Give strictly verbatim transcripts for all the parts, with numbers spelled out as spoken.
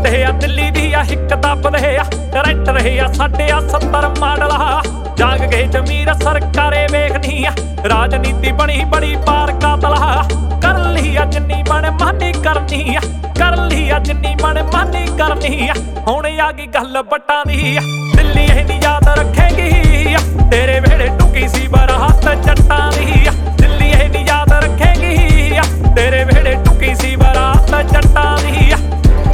ਮਾਰਦੇ ਆ ਦਿੱਲੀ ਦੀ ਆ ਹਿੱਕ ਦੱਬਦੇ ਆ ਟਰੈਕਟਰ ਆ ਸਾਡੇ ਆ ਸੱਤਰ ਮਾਡਲ ਆ ਜਾਗ ਗਏ ਜ਼ਮੀਰ ਸਰਕਾਰੇ ਵੇਖਦੀ ਆ ਰਾਜਨੀਤੀ ਬਣੀ ਬੜੀ ਪਾਰ ਕਾਤਲ ਆ ਕਰ ਲਈ ਆ ਜਿੰਨੀ ਮਨ ਮਾਨੀ ਕਰਨੀ ਆ ਕਰ ਲਈ ਆ ਜਿੰਨੀ ਮਨ ਮਾਨੀ ਕਰਨੀ ਆ ਹੁਣ ਆ ਗਈ ਗੱਲ ਵੱਟਾਂ ਦੀ ਆ ਦਿੱਲੀ ਇਹ ਨੀ ਯਾਦ ਰੱਖੇਗੀ ਤੇਰੇ ਵੇੜੇ ਟੁਕੀ ਸੀ ਬਰਾਤ ਜੱਟਾਂ ਦੀ ਆ ਦਿੱਲੀ ਇਹ ਨੀ ਯਾਦ ਰੱਖੇਗੀ ਤੇਰੇ ਵੇੜੇ ਟੁਕੀ ਸੀ ਬਰਾਤ ਜੱਟਾਂ ਦੀ ਆ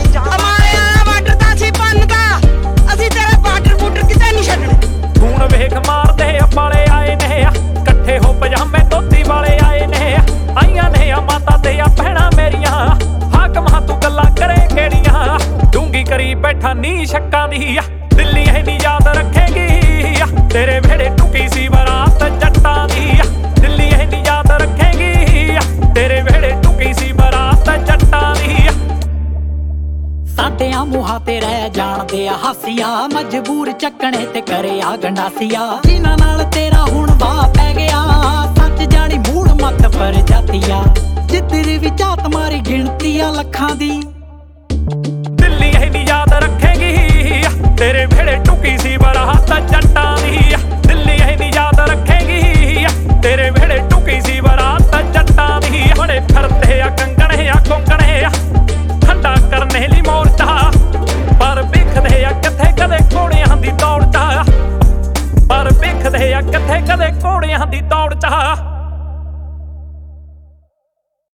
ਹੁਣ ਵੇਖ ਮਾਰਦੇ ਆ ਪਾਲੇ ਆਏ ਨੇ ਆ ਇਕੱਠੇ ਹੋ ਪਜਾਮੇ ਧੋਤੀ ਵਾਲੇ ਆਏ ਨੇ ਆ ਆਈਆਂ ਨੇ ਆ ਮਾਤਾ ਤੇ ਆ ਭੈਣਾਂ ਮੇਰੀਆਂ ਹਾਕਮਾਂ ਤੂੰ ਗੱਲਾਂ ਕਰੇ ਕਿਹੜੀਆਂ ਡੂੰਗੀ ਕਰੀ ਬੈਠਾ ਨੀ ਸ਼ੱਕਾਂ ਦੀ ਆ ਦਿੱਲੀ ਇਹ ਨੀ ਯਾਦ ਰੱਖੇਗੀ ਤੇਰੇ ਵੇੜੇ ਟੁਕੀ ਸੀ ਬਰਾਤ ਜੱਟਾਂ ਦੀ ਆ ਦਿੱਲੀ ਇਹ ਨੀ ਯਾਦ ਰੱਖੇਗੀ ਤੇਰੇ ਵੇੜੇ ਟੁਕੀ ਸੀ ਬਰਾਤ ਜੱਟਾਂ ਦੀ ਆ ਸਾਡਿਆਂ ਮੂੰਹਾਂ ਤੇ ਰਹਿ ਜਾਣਦੇ ਆ ਹਾਸੀਆਂ ਮਜਬੂਰ ਚੱਕਣੇ ਤੇ ਕਰੇ ਆ ਗੰਡਾਸੀਆਂ ਜਿਨ੍ਹਾਂ ਨਾਲ ਤੇਰਾ ਹੁਣ ਵਾਹ ਪੈ ਗਿਆ ਸੱਚ ਜਾਣੀ ਮੂੜ ਮੱਤ ਪਰ ਜਾਤੀਆ ਜਿੱਧਰ ਵੀ ਝਾਤ ਮਾਰੀ ਗਿਣਤੀ ਆ ਲੱਖਾਂ ਦੀ।